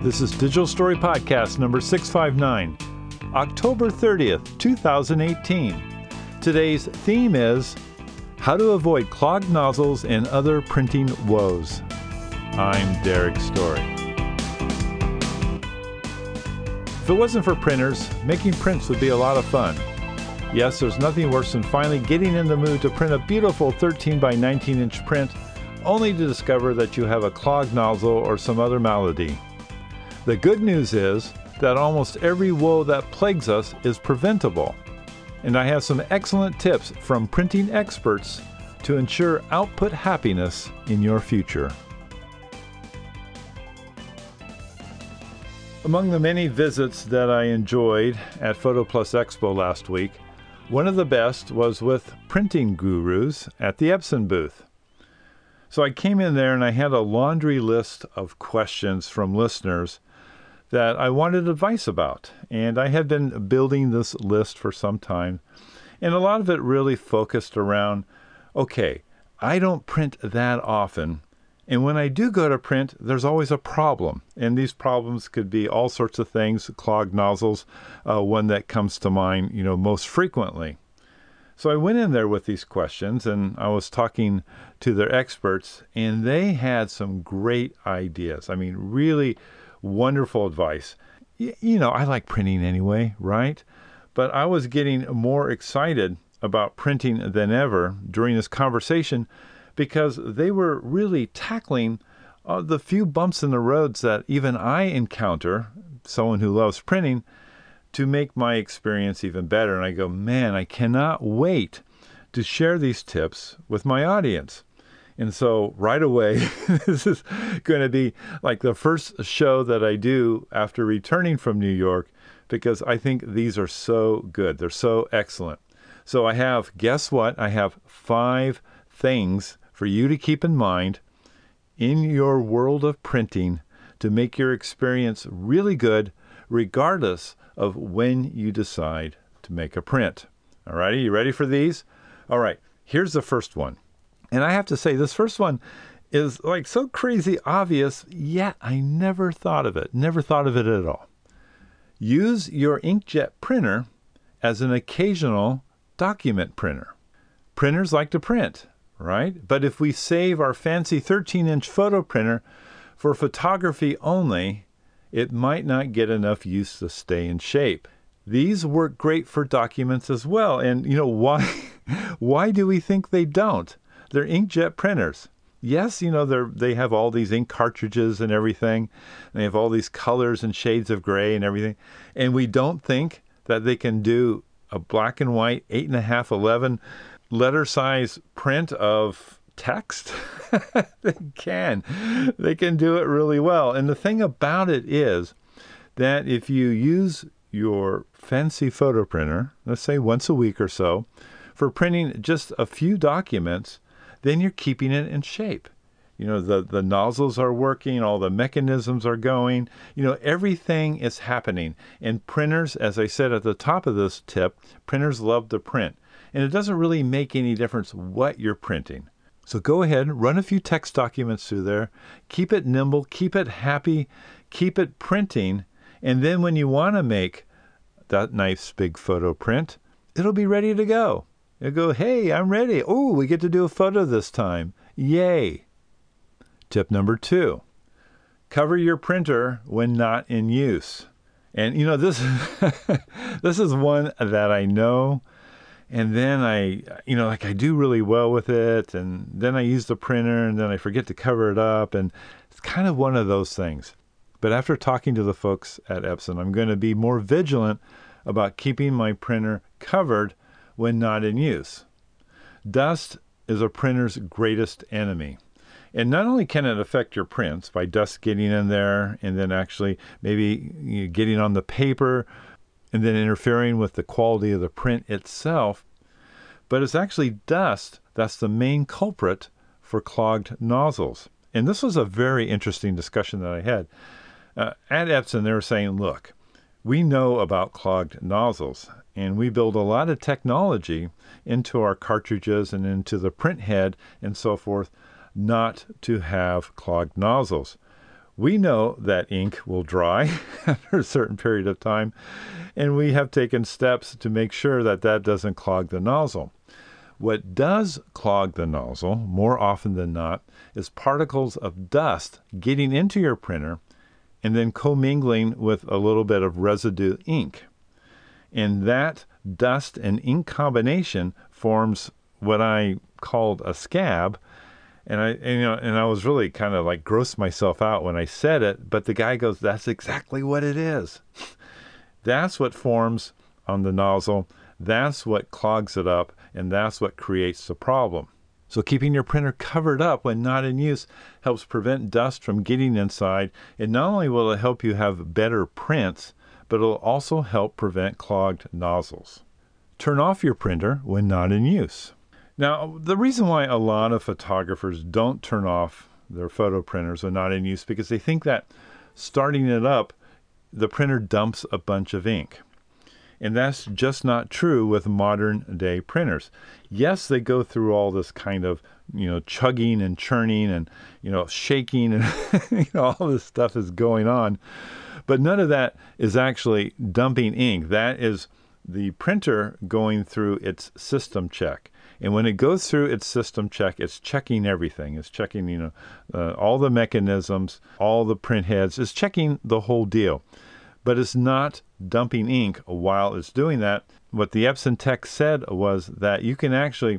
This is Digital Story Podcast number 659, October 30th, 2018. Today's theme is how to avoid clogged nozzles and other printing woes. I'm Derek Story. If it wasn't for printers, making prints would be a lot of fun. Yes, there's nothing worse than finally getting in the mood to print a beautiful 13 by 19 inch print, only to discover that you have a clogged nozzle or some other malady. The good news is that almost every woe that plagues us is preventable. And I have some excellent tips from printing experts to ensure output happiness in your future. Among the many visits that I enjoyed at PhotoPlus Expo last week, one of the best was with printing gurus at the Epson booth. So I came in there and I had a laundry list of questions from listeners that I wanted advice about. And I had been building this list for some time. And a lot of it really focused around, okay, I don't print that often. And when I do go to print, there's always a problem. And these problems could be all sorts of things, clogged nozzles, one that comes to mind, most frequently. So I went in there with these questions and I was talking to their experts and they had some great ideas. I mean, really wonderful advice. I like printing anyway, right? But I was getting more excited about printing than ever during this conversation because they were really tackling the few bumps in the roads that even I encounter, someone who loves printing, to make my experience even better. And I go, man, I cannot wait to share these tips with my audience. And so right away, this is going to be like the first show that I do after returning from New York, because I think these are so good. They're so excellent. So I have, guess what? I have 5 things for you to keep in mind in your world of printing to make your experience really good, regardless of when you decide to make a print. All righty, you ready for these? All right, here's the first one. And I have to say, this first one is like so crazy obvious, yet I never thought of it at all. Use your inkjet printer as an occasional document printer. Printers like to print, right? But if we save our fancy 13-inch photo printer for photography only, it might not get enough use to stay in shape. These work great for documents as well. And why do we think they don't? They're inkjet printers. Yes, they have all these ink cartridges and everything. They have all these colors and shades of gray and everything. And we don't think that they can do a black and white 8.5, 11 letter size print of text. They can do it really well. And the thing about it is that if you use your fancy photo printer, let's say once a week or so, for printing just a few documents, then you're keeping it in shape. The nozzles are working, all the mechanisms are going, everything is happening. And printers, as I said at the top of this tip, printers love to print. And it doesn't really make any difference what you're printing. So go ahead, run a few text documents through there, keep it nimble, keep it happy, keep it printing, and then when you want to make that nice big photo print, it'll be ready to go. You'll go, hey, I'm ready. Oh, we get to do a photo this time. Yay. Tip number 2, cover your printer when not in use. And this this is one that I know. And then I do really well with it. And then I use the printer and then I forget to cover it up. And it's kind of one of those things. But after talking to the folks at Epson, I'm going to be more vigilant about keeping my printer covered when not in use. Dust is a printer's greatest enemy. And not only can it affect your prints by dust getting in there and then actually maybe getting on the paper and then interfering with the quality of the print itself, but it's actually dust that's the main culprit for clogged nozzles. And this was a very interesting discussion that I had. At Epson, they were saying, look, we know about clogged nozzles, and we build a lot of technology into our cartridges and into the print head and so forth not to have clogged nozzles. We know that ink will dry after a certain period of time, and we have taken steps to make sure that that doesn't clog the nozzle. What does clog the nozzle, more often than not, is particles of dust getting into your printer and then commingling with a little bit of residue ink. And that dust and ink combination forms what I called a scab. And I was really kind of like grossed myself out when I said it, but the guy goes, "That's exactly what it is." That's what forms on the nozzle. That's what clogs it up, and that's what creates the problem. So keeping your printer covered up when not in use helps prevent dust from getting inside. And not only will it help you have better prints, but it'll also help prevent clogged nozzles. Turn off your printer when not in use. Now, the reason why a lot of photographers don't turn off their photo printers when not in use because they think that starting it up, the printer dumps a bunch of ink. And that's just not true with modern day printers. Yes, they go through all this kind of, chugging and churning and, shaking and, all this stuff is going on. But none of that is actually dumping ink. That is the printer going through its system check. And when it goes through its system check, it's checking everything. It's checking, all the mechanisms, all the print heads. It's checking the whole deal. But it's not dumping ink while it's doing that. What the Epson tech said was that you can actually,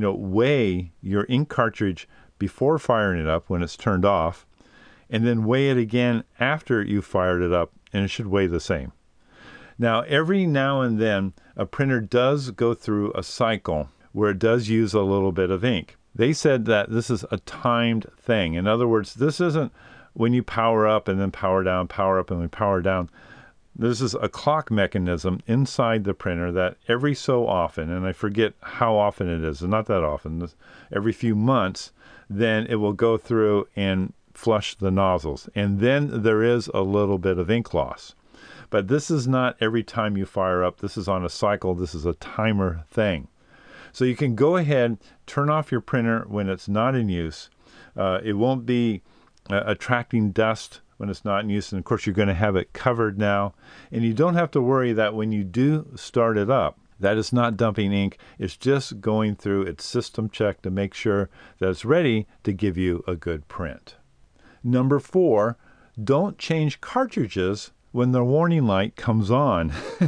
weigh your ink cartridge before firing it up when it's turned off, and then weigh it again after you fired it up, and it should weigh the same. Now, every now and then, a printer does go through a cycle where it does use a little bit of ink. They said that this is a timed thing. In other words, this isn't when you power up and then power down, power up and then power down. This is a clock mechanism inside the printer that every so often, and I forget how often it is, not that often, every few months, then it will go through and flush the nozzles. And then there is a little bit of ink loss. But this is not every time you fire up. This is on a cycle. This is a timer thing. So you can go ahead, turn off your printer when it's not in use. It won't be attracting dust when it's not in use. And of course, you're going to have it covered now. And you don't have to worry that when you do start it up, that it's not dumping ink. It's just going through its system check to make sure that it's ready to give you a good print. Number 4, don't change cartridges when the warning light comes on.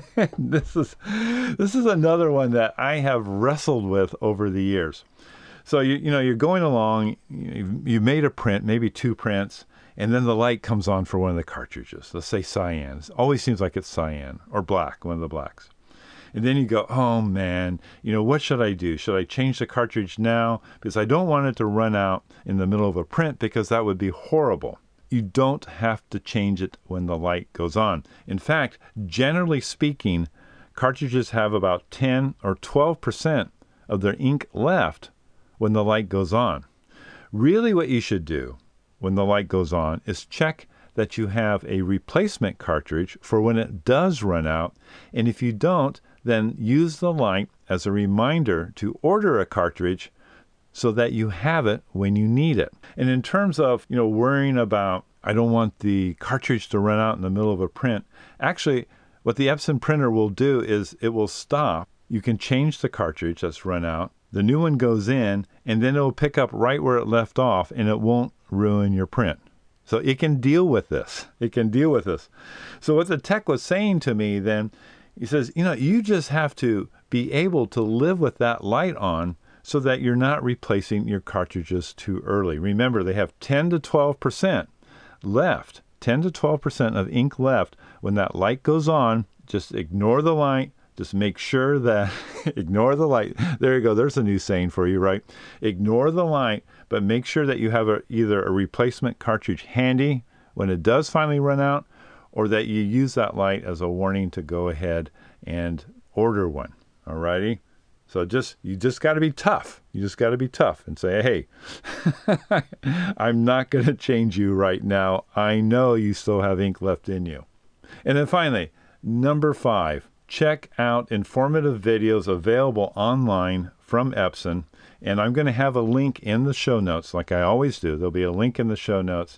This is another one that I have wrestled with over the years. So you're going along, you made a print, maybe 2 prints, and then the light comes on for one of the cartridges. Let's say cyan. It always seems like it's cyan or black, one of the blacks. And then you go, oh man, what should I do? Should I change the cartridge now? Because I don't want it to run out in the middle of a print because that would be horrible. You don't have to change it when the light goes on. In fact, generally speaking, cartridges have about 10 or 12% of their ink left when the light goes on. Really what you should do when the light goes on is check that you have a replacement cartridge for when it does run out. And if you don't, then use the light as a reminder to order a cartridge so that you have it when you need it. And in terms of, worrying about, I don't want the cartridge to run out in the middle of a print, actually, what the Epson printer will do is it will stop. You can change the cartridge that's run out. The new one goes in, and then it will pick up right where it left off, and it won't ruin your print. So it can deal with this. So what the tech was saying to me then, he says, you just have to be able to live with that light on so that you're not replacing your cartridges too early. Remember, they have 10 to 12% left, 10 to 12% of ink left. When that light goes on, just ignore the light. Just make sure that, ignore the light. There you go. There's a new saying for you, right? Ignore the light, but make sure that you have either a replacement cartridge handy when it does finally run out, or that you use that light as a warning to go ahead and order one. All righty? So you just got to be tough. You just got to be tough and say, hey, I'm not going to change you right now. I know you still have ink left in you. And then finally, number 5, check out informative videos available online from Epson. And I'm going to have a link in the show notes like I always do. There'll be a link in the show notes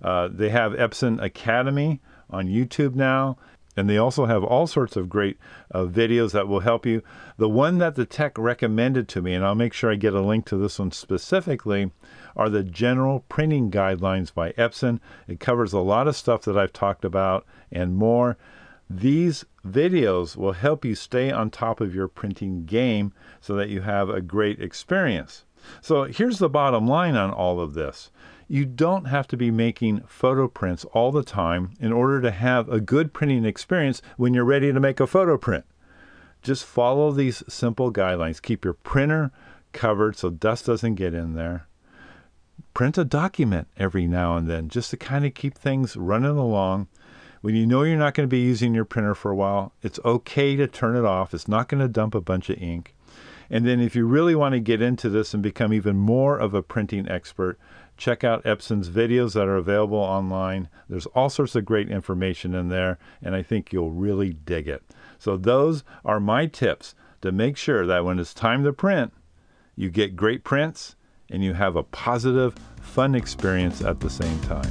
They have Epson Academy on YouTube now, and they also have all sorts of great videos that will help you. The one that the tech recommended to me, and I'll make sure I get a link to this one specifically, are the General Printing Guidelines by Epson. It covers a lot of stuff that I've talked about and more. These videos will help you stay on top of your printing game so that you have a great experience. So here's the bottom line on all of this. You don't have to be making photo prints all the time in order to have a good printing experience when you're ready to make a photo print. Just follow these simple guidelines. Keep your printer covered so dust doesn't get in there. Print a document every now and then just to kind of keep things running along. When you know you're not going to be using your printer for a while, it's okay to turn it off. It's not going to dump a bunch of ink. And then if you really want to get into this and become even more of a printing expert, check out Epson's videos that are available online. There's all sorts of great information in there, and I think you'll really dig it. So those are my tips to make sure that when it's time to print, you get great prints and you have a positive, fun experience at the same time.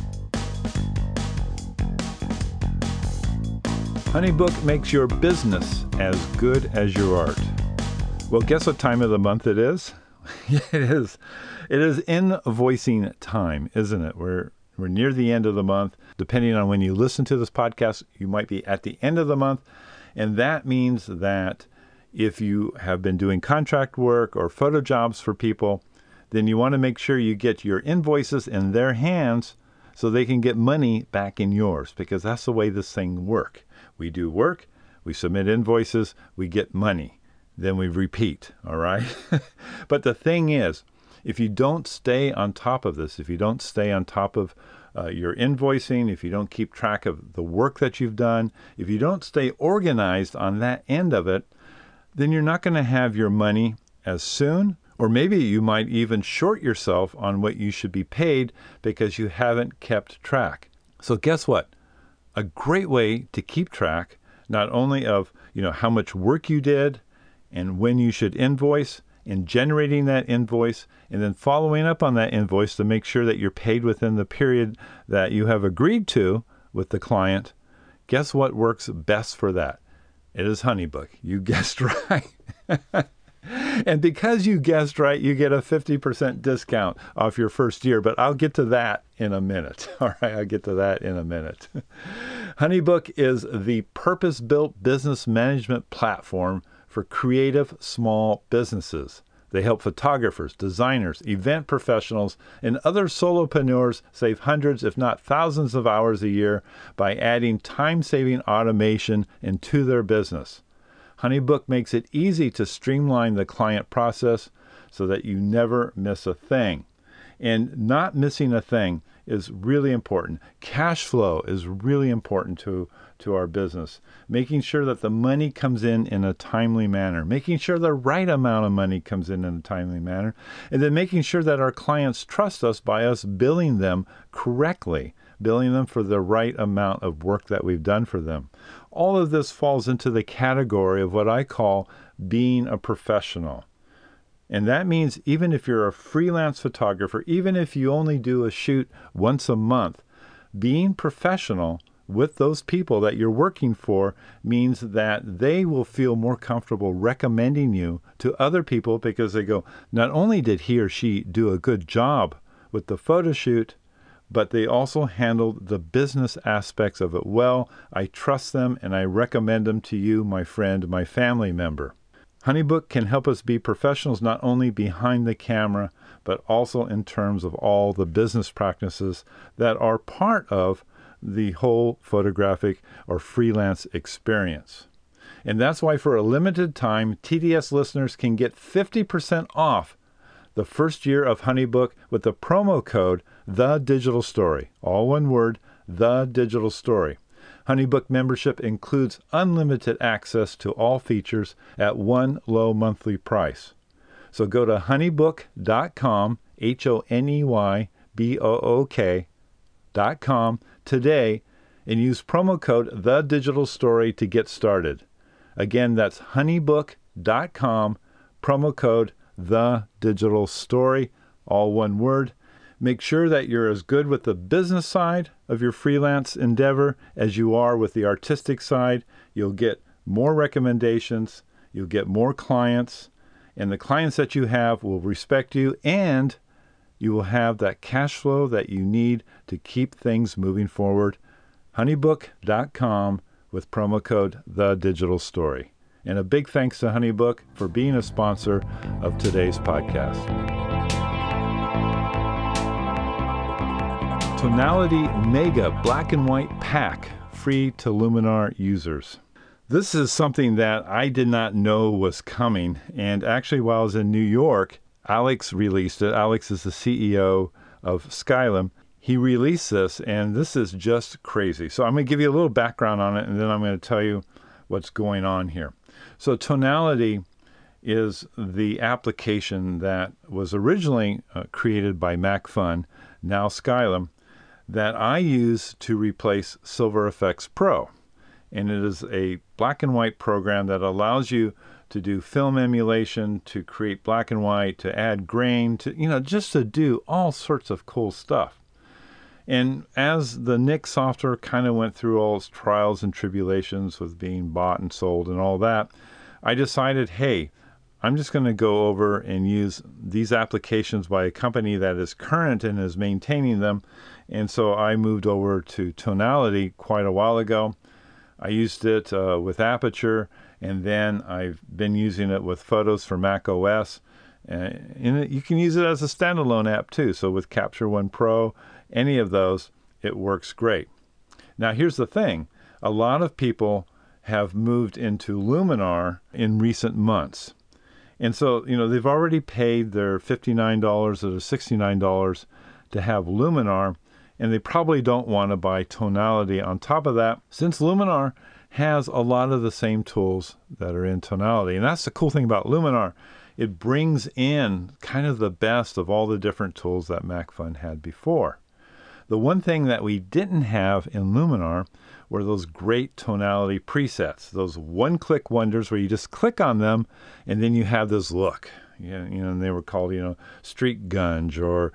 HoneyBook makes your business as good as your art. Well, guess what time of the month it is? It is invoicing time, isn't it? We're near the end of the month. Depending on when you listen to this podcast, you might be at the end of the month. And that means that if you have been doing contract work or photo jobs for people, then you want to make sure you get your invoices in their hands so they can get money back in yours, because that's the way this thing works. We do work, we submit invoices, we get money. Then we repeat, all right? But the thing is, if you don't stay on top of this, if you don't stay on top of your invoicing, if you don't keep track of the work that you've done, if you don't stay organized on that end of it, then you're not going to have your money as soon, or maybe you might even short yourself on what you should be paid because you haven't kept track. So guess what? A great way to keep track, not only of how much work you did, and when you should invoice, and generating that invoice, and then following up on that invoice to make sure that you're paid within the period that you have agreed to with the client. Guess what works best for that? It is HoneyBook. You guessed right. And because you guessed right, you get a 50% discount off your first year, but I'll get to that in a minute. All right, I'll get to that in a minute. HoneyBook is the purpose-built business management platform for creative small businesses. They help photographers, designers, event professionals, and other solopreneurs save hundreds, if not thousands of hours a year by adding time-saving automation into their business. HoneyBook makes it easy to streamline the client process so that you never miss a thing. And not missing a thing is really important. Cash flow is really important to our business. Making sure that the money comes in a timely manner. Making sure the right amount of money comes in a timely manner. And then making sure that our clients trust us by us billing them correctly. Billing them for the right amount of work that we've done for them. All of this falls into the category of what I call being a professional. And that means even if you're a freelance photographer, even if you only do a shoot once a month, being professional with those people that you're working for means that they will feel more comfortable recommending you to other people because they go, not only did he or she do a good job with the photo shoot, but they also handled the business aspects of it well. I trust them and I recommend them to you, my friend, my family member. HoneyBook can help us be professionals not only behind the camera, but also in terms of all the business practices that are part of the whole photographic or freelance experience. And that's why for a limited time, TDS listeners can get 50% off the first year of HoneyBook with the promo code TheDigitalStory. All one word, TheDigitalStory. HoneyBook membership includes unlimited access to all features at one low monthly price. So go to honeybook.com, HoneyBook.com today and use promo code TheDigitalStory to get started. Again, that's honeybook.com, promo code TheDigitalStory, all one word. Make sure that you're as good with the business side of your freelance endeavor as you are with the artistic side. You'll get more recommendations, you'll get more clients, and the clients that you have will respect you, and you will have that cash flow that you need to keep things moving forward. Honeybook.com with promo code TheDigitalStory. And a big thanks to Honeybook for being a sponsor of today's podcast. Tonality Mega Black and White Pack, free to Luminar users. This is something that I did not know was coming. And actually, while I was in New York, Alex released it. Alex is the CEO of Skylum. He released this, and this is just crazy. So I'm going to give you a little background on it, and then I'm going to tell you what's going on here. So Tonality is the application that was originally created by MacFun, now Skylum, that I use to replace Silver Efex Pro. And it is a black and white program that allows you to do film emulation, to create black and white, to add grain, to, just to do all sorts of cool stuff. And as the NIC software kind of went through all its trials and tribulations with being bought and sold and all that, I decided, hey, I'm just going to go over and use these applications by a company that is current and is maintaining them. And so I moved over to Tonality quite a while ago. I used it with Aperture, and then I've been using it with Photos for Mac OS. And you can use it as a standalone app too. So with Capture One Pro, any of those, it works great. Now here's the thing. A lot of people have moved into Luminar in recent months. And so, they've already paid their $59 or $69 to have Luminar, and they probably don't want to buy Tonality on top of that, since Luminar has a lot of the same tools that are in Tonality. And that's the cool thing about Luminar. It brings in kind of the best of all the different tools that MacFun had before. The one thing that we didn't have in Luminar were those great Tonality presets, those one-click wonders where you just click on them and then you have this look. And they were called, Street Gunge or,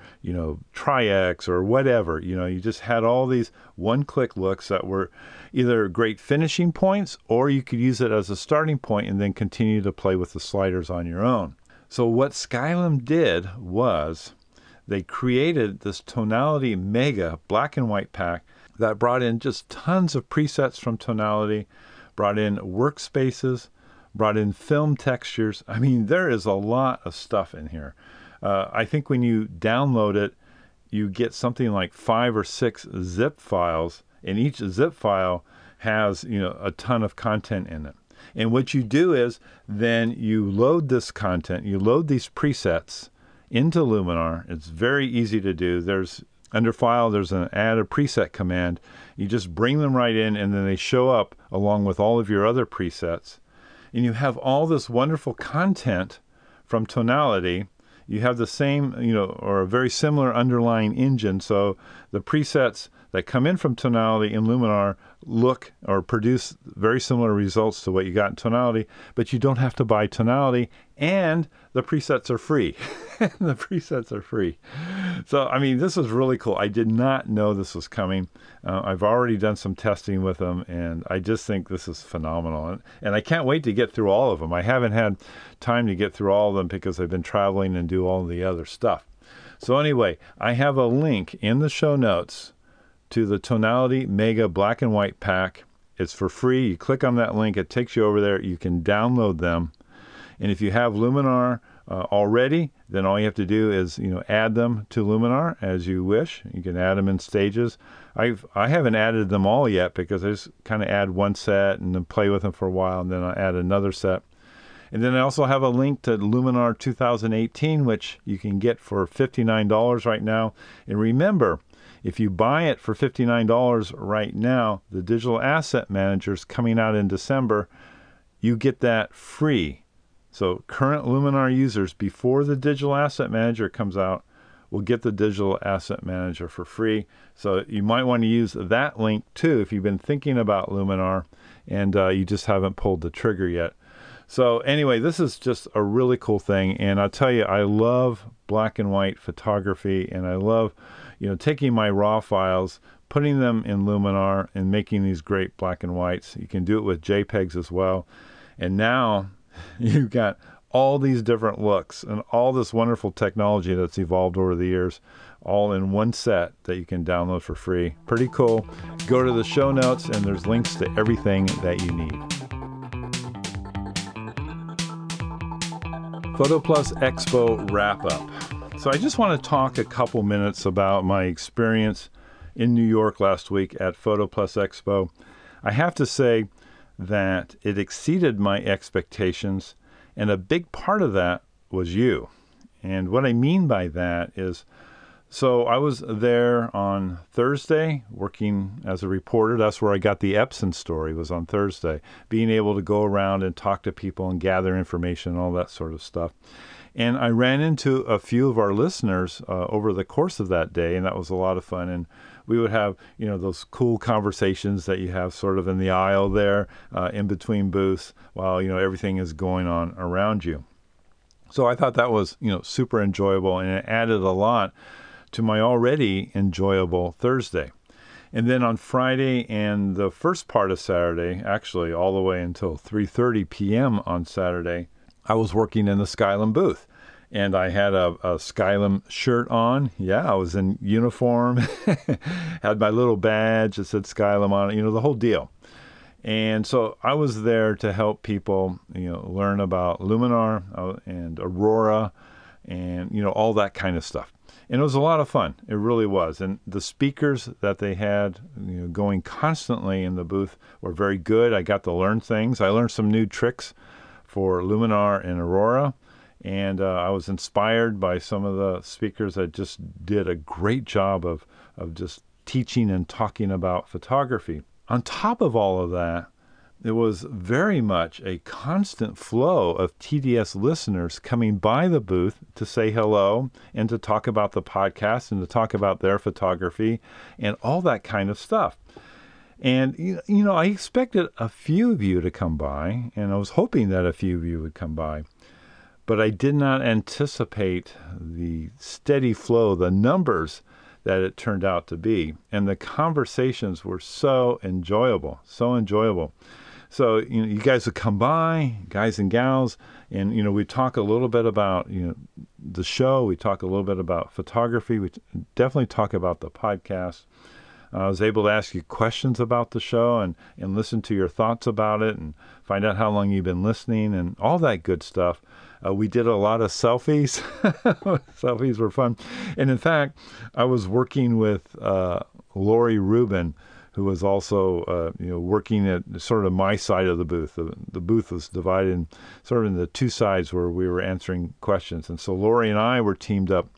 Tri-X or whatever. You just had all these one-click looks that were either great finishing points, or you could use it as a starting point and then continue to play with the sliders on your own. So what Skylum did was they created this Tonality Mega black and white pack that brought in just tons of presets from Tonality, brought in workspaces, brought in film textures. I mean, there is a lot of stuff in here. I think when you download it, you get something like 5 or 6 zip files, and each zip file has, a ton of content in it. And what you do is then you load this content, you load these presets into Luminar. It's very easy to do. Under File, there's an Add a Preset command. You just bring them right in, and then they show up along with all of your other presets. And you have all this wonderful content from Tonality. You have the same, or a very similar underlying engine. So the presets that come in from Tonality in Luminar look or produce very similar results to what you got in Tonality, but you don't have to buy Tonality, and the presets are free. The presets are free. So, I mean, this is really cool. I did not know this was coming. I've already done some testing with them, and I just think this is phenomenal. And I can't wait to get through all of them. I haven't had time to get through all of them because I've been traveling and do all the other stuff. So anyway, I have a link in the show notes to the Tonality Mega Black and White Pack. It's for free. You click on that link, it takes you over there. You can download them. And if you have Luminar already, then all you have to do is, add them to Luminar as you wish. You can add them in stages. I haven't added them all yet because I just kind of add one set and then play with them for a while, and then I add another set. And then I also have a link to Luminar 2018, which you can get for $59 right now. And remember, if you buy it for $59 right now, the Digital Asset Manager is coming out in December. You get that free. So current Luminar users, before the Digital Asset Manager comes out, will get the Digital Asset Manager for free. So you might want to use that link too if you've been thinking about Luminar and you just haven't pulled the trigger yet. So anyway, this is just a really cool thing. And I'll tell you, I love black and white photography, and I love, taking my raw files, putting them in Luminar and making these great black and whites. You can do it with JPEGs as well. And now you've got all these different looks and all this wonderful technology that's evolved over the years, all in one set that you can download for free. Pretty cool. Go to the show notes and there's links to everything that you need. PhotoPlus Expo wrap-up. So I just want to talk a couple minutes about my experience in New York last week at PhotoPlus Expo. I have to say that it exceeded my expectations, and a big part of that was you. And what I mean by that is, so I was there on Thursday working as a reporter. That's where I got the Epson story, was on Thursday. Being able to go around and talk to people and gather information, all that sort of stuff. And I ran into a few of our listeners over the course of that day, and that was a lot of fun. And we would have, those cool conversations that you have sort of in the aisle there, in between booths, while, everything is going on around you. So I thought that was, super enjoyable, and it added a lot to my already enjoyable Thursday. And then on Friday and the first part of Saturday, actually all the way until 3:30 p.m. on Saturday, I was working in the Skylum booth. And I had a Skylum shirt on. Yeah, I was in uniform, had my little badge that said Skylum on it, the whole deal. And so I was there to help people, learn about Luminar and Aurora and, all that kind of stuff. And it was a lot of fun. It really was. And the speakers that they had going constantly in the booth were very good. I got to learn things. I learned some new tricks for Luminar and Aurora. And I was inspired by some of the speakers that just did a great job of just teaching and talking about photography. On top of all of that, it was very much a constant flow of TDS listeners coming by the booth to say hello and to talk about the podcast and to talk about their photography and all that kind of stuff. And, I expected a few of you to come by, and I was hoping that a few of you would come by. But I did not anticipate the steady flow, the numbers that it turned out to be. And the conversations were so enjoyable, so enjoyable. So, you guys would come by, guys and gals, and, we talk a little bit about, the show. We talk a little bit about photography. We definitely talk about the podcast. I was able to ask you questions about the show and listen to your thoughts about it and find out how long you've been listening and all that good stuff. We did a lot of selfies. Selfies were fun. And in fact, I was working with Lori Rubin, who was also working at sort of my side of the booth. The booth was divided sort of into two sides where we were answering questions. And so Lori and I were teamed up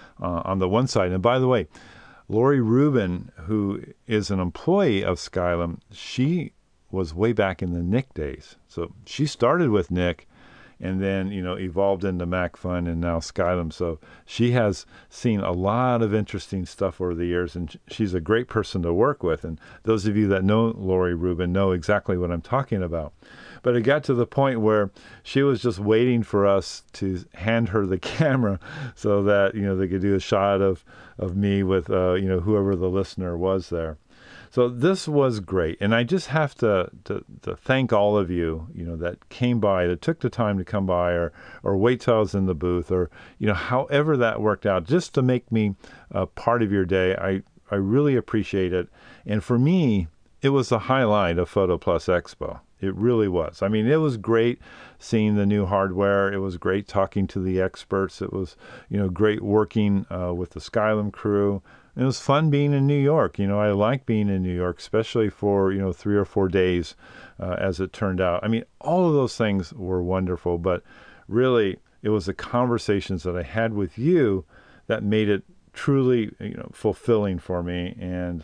on the one side. And by the way, Lori Rubin, who is an employee of Skylum, she was way back in the Nick days. So she started with Nick and then, evolved into MacFun and now Skylum. So she has seen a lot of interesting stuff over the years, and she's a great person to work with. And those of you that know Lori Rubin know exactly what I'm talking about. But it got to the point where she was just waiting for us to hand her the camera so that, they could do a shot of me with, whoever the listener was there. So this was great. And I just have to thank all of you, that came by, that took the time to come by or wait till I was in the booth or, however that worked out, just to make me a part of your day. I really appreciate it. And for me, it was the highlight of PhotoPlus Expo. It really was. I mean, it was great seeing the new hardware. It was great talking to the experts. It was, great working with the Skylum crew. It was fun being in New York. I like being in New York, especially for, 3 or 4 days, as it turned out. I mean, all of those things were wonderful, but really it was the conversations that I had with you that made it truly, fulfilling for me. And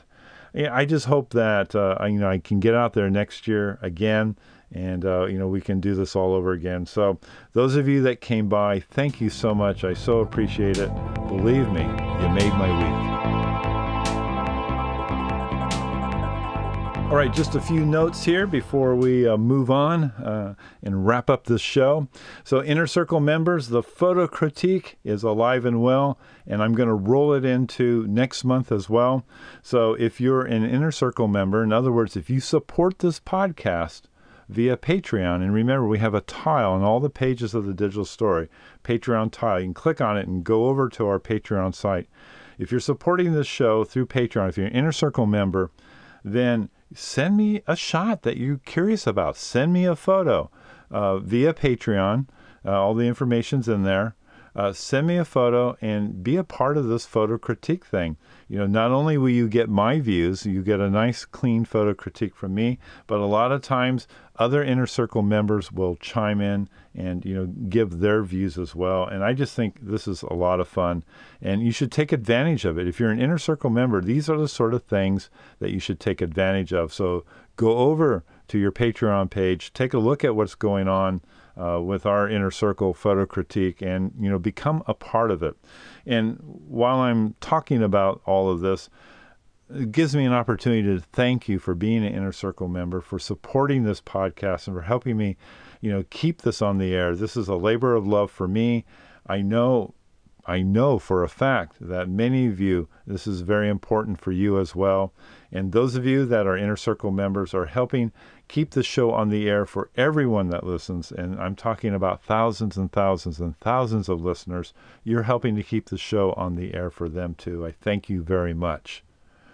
I just hope that, I can get out there next year again and, we can do this all over again. So those of you that came by, thank you so much. I so appreciate it. Believe me, you made my week. All right, just a few notes here before we move on and wrap up this show. So Inner Circle members, the photo critique is alive and well, and I'm going to roll it into next month as well. So if you're an Inner Circle member, in other words, if you support this podcast via Patreon, and remember, we have a tile on all the pages of the digital story, Patreon tile. You can click on it and go over to our Patreon site. If you're supporting this show through Patreon, if you're an Inner Circle member, then send me a shot that you're curious about. Send me a photo via Patreon. All the information's in there. Send me a photo and be a part of this photo critique thing. You know, not only will you get my views, you get a nice clean photo critique from me, but a lot of times other Inner Circle members will chime in and, you know, give their views as well. And I just think this is a lot of fun, and you should take advantage of it. If you're an Inner Circle member, these are the sort of things that you should take advantage of. So go over to your Patreon page, take a look at what's going on with our Inner Circle photo critique, and, you know, become a part of it. And while I'm talking about all of this, it gives me an opportunity to thank you for being an Inner Circle member, for supporting this podcast, and for helping me, you know, keep this on the air. This is a labor of love for me. I know for a fact that many of you, this is very important for you as well. And those of you that are Inner Circle members are helping keep the show on the air for everyone that listens. And I'm talking about thousands and thousands and thousands of listeners. You're helping to keep the show on the air for them too. I thank you very much.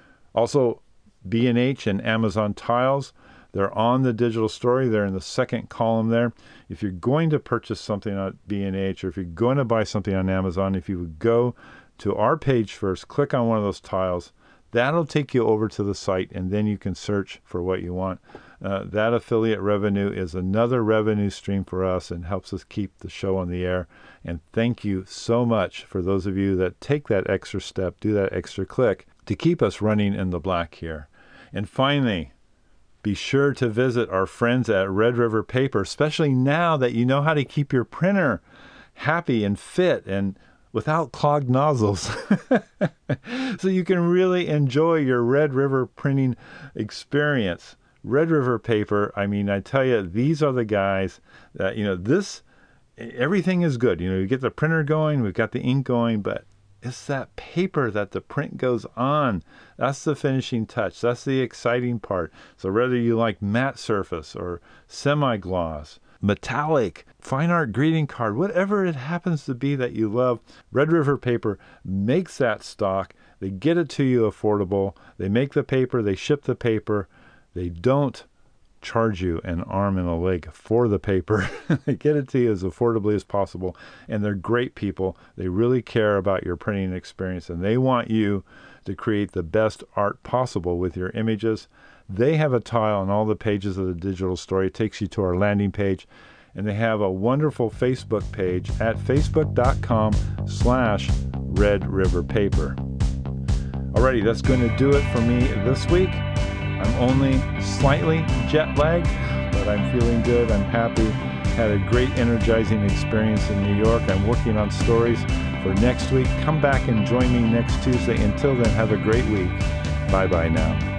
Also, B&H and Amazon Tiles, they're on the digital story. They're in the second column there. If you're going to purchase something on B&H, or if you're going to buy something on Amazon, if you would go to our page first, click on one of those tiles, that'll take you over to the site, and then you can search for what you want. That affiliate revenue is another revenue stream for us and helps us keep the show on the air. And thank you so much for those of you that take that extra step, do that extra click to keep us running in the black here. And finally, be sure to visit our friends at Red River Paper, especially now that you know how to keep your printer happy and fit and without clogged nozzles. So you can really enjoy your Red River printing experience. Red River Paper, I mean, I tell you, these are the guys that, you know, everything is good. You know, you get the printer going, we've got the ink going, but it's that paper that the print goes on. That's the finishing touch. That's the exciting part. So whether you like matte surface or semi-gloss, metallic, fine art greeting card, whatever it happens to be that you love, Red River Paper makes that stock. They get it to you affordable. They make the paper. They ship the paper. They don't charge you an arm and a leg for the paper. They get it to you as affordably as possible, and they're great people. They really care about your printing experience, and they want you to create the best art possible with your images. They have a tile on all the pages of the digital story. It takes you to our landing page, and they have a wonderful Facebook page at facebook.com/Red River Paper. Alrighty, that's going to do it for me this week. I'm only slightly jet lagged, but I'm feeling good. I'm happy. Had a great energizing experience in New York. I'm working on stories for next week. Come back and join me next Tuesday. Until then, have a great week. Bye-bye now.